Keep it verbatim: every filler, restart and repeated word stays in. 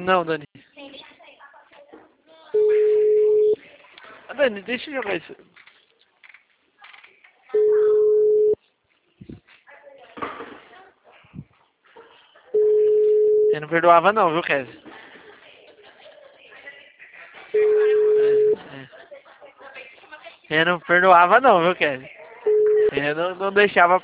Não, Dani. Ah, Dani, deixa eu jogar isso. Eu não perdoava não, viu, Kézia? É, é. Eu não perdoava não, viu, Kézia? Eu não, não deixava